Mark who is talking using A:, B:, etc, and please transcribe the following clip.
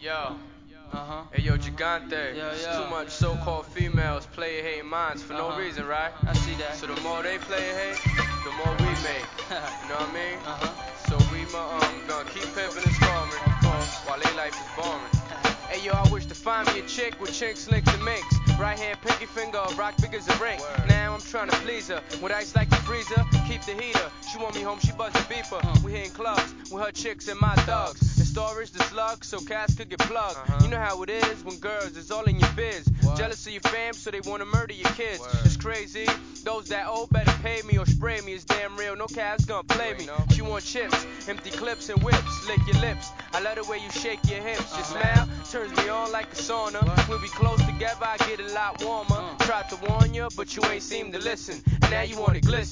A: Yo. Hey yo, Gigante. It's too much so-called females player hating minds for no reason, right?
B: I see that.
A: So the more they play hate, the more we make. You know what I mean? So we gonna keep pimping and storming,
B: Of course.
A: while they life is boring. Hey yo, I wish to find me a chick with chinks, links, and minks. Right hand, pinky finger, rock big as a ring. Now I'm trying to please her. With ice like the freezer, keep the heater. She want me home, she buzz the beeper. We hitting clubs with her chicks and my thugs. In storage, the slug, so cats could get plugged. You know how it is when girls is all in your biz. Jealous of your fam, so they wanna murder your kids. It's crazy. Those that owe better pay me or spray me. It's damn real, no cabs gonna play me. She want chips, empty clips and whips. Lick your lips, I love the way you shake your hips. Your smile turns me on like a sauna. When we close together, I get a lot warmer. Tried to warn you, but you ain't seem to listen. And now you want it glisten.